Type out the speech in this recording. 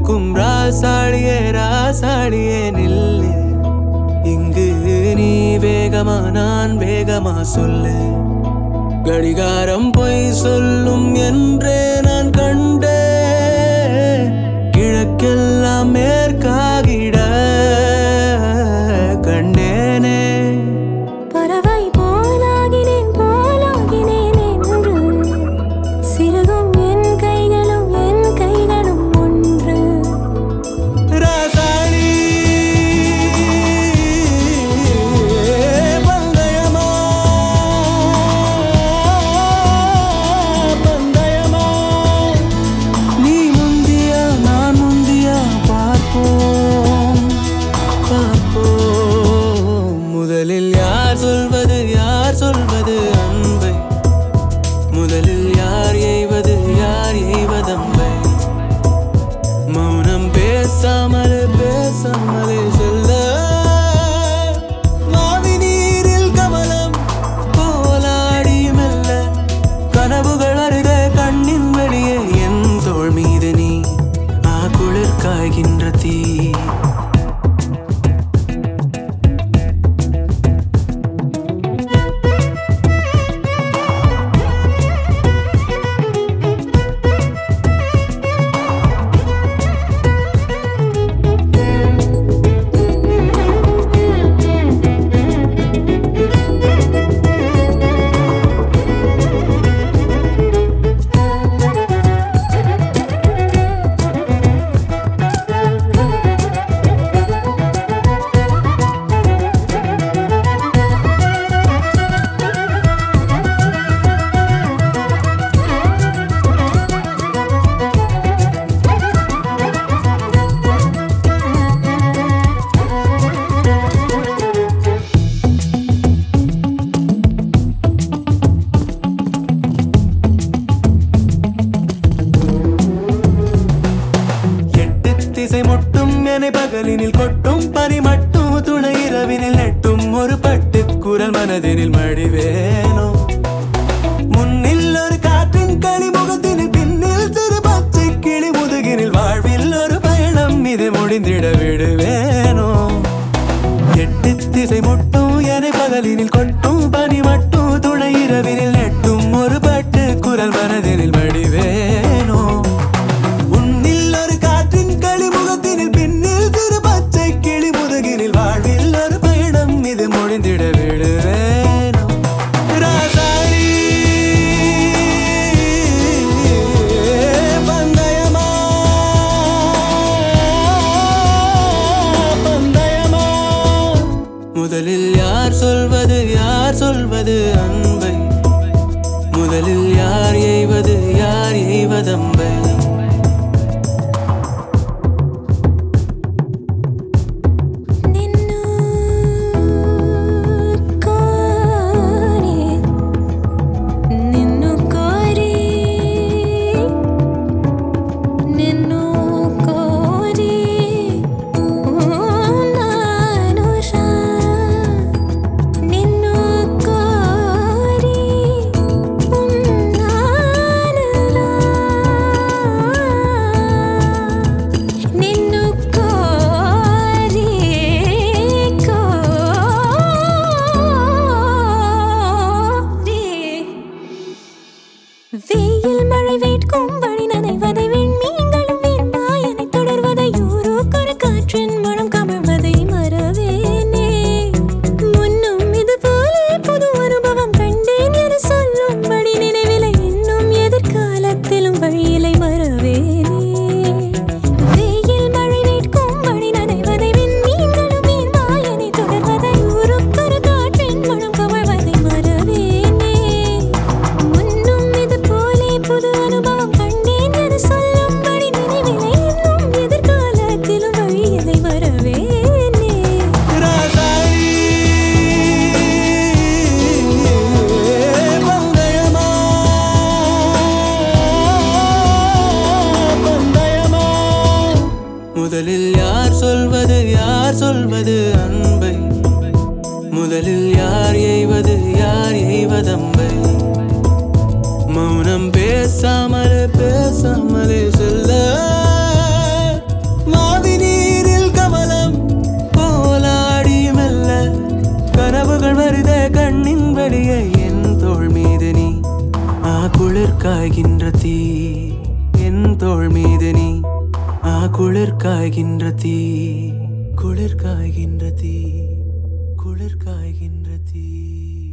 இருக்கும் ராசாளியே ராசாளியே நில்லு. இங்கு நீ வேகமா நான் வேகமா சொல்லு. கடிகாரம் பொய் சொல்லும் என்றே நான் கண்டே. கிழக்கெல்லாம் மேற்காகிட கண்டேனே. பறவை போலாகினேன் போலாகினேன் என்று சிறுகும் என் கைகளும் ஒன்று. ராசாளி பந்தயமா பந்தயமா. நீ முந்தியா நான் முந்தியா பார்ப்போம் பார்ப்போம். முதலில் யார் சொல்வது அன்பை? முதலில் யார் எய்வதம்பை? மௌனம் பேசாமலே செல்ல. மாவி நீரில் கமலம் போலாடி மெல்ல. கனவுகள் அருக கண்ணின் வெளியே என் தோள் மீது நீ குளிர் காய்கின்ற தீ. திசை முட்டும் என பகலினில் கொட்டும் பனி மட்டும் துணை இரவினில் நெட்டும் ஒரு பட்டு குரல் மனதினில் மடிவேனோ. முன்னில் ஒரு காற்றின் களி முகத்தினில் பின்னில் சிறு பச்சை கிளி முதுகினில் வாழ்வில் ஒரு பயணம் இது முடிந்திட விடுவேனோ. எட்டு திசை முட்டும் என பகலினில் கொட்டும் பனி மட்டும் துணை இரவினில் நெட்டும் ஒரு பட்டு குரல் மனதினில் மடிவேனோ. வாழ்வில் ஒரு பயணம் இது முடிந்திட விடுவேனோ. ராசாளி பந்தயமா பந்தயமா. முதலில் யார் சொல்வது அன்பை? முதலில் யார் எய்வதம்பை? வெயில் மழை வேட்கும் வழி நனைவதை விண்மீன்களும் வீண்மாயனை தொடர்வதை ஊரோக்கொரு காற்றின் மனம் கமழ்வதை மறவேனே. முன்னும் இது போலே புது அனுபவம் கண்டேன் என சொல்லும்படி நினைவிலை இன்னும் எதிர்காலத்திலும் வழியிலை மறவேனே. வெயில் மழை வேட்கும் வழி நனைவதை விண்மீன்களும் வீண்மாயனை தொடர்வதை ஊரோக்கொரு காற்றின் மனம் கமழ்வதை மறவேனே. புது அனுபவம் கண்டேன் என சொல்லும்படி நினைவிலை இன்னும் எதிர்காலத்திலும் வழியிலை வரவேனே. ராசாளி பந்தயமா பந்தயமா. முதலில் யார் சொல்வது அன்பை? முதலில் யார் எய்வதம்பை? மௌனம் பேசாமலே செல்ல. வழியே என் தோள் மீது நீ குளிர் காய்கின்ற தீ என் தோள் மீது நீ குளிர் காய்கின்ற தீ குளிர் காய்கின்ற தீ குளிர் காய்கின்ற தீ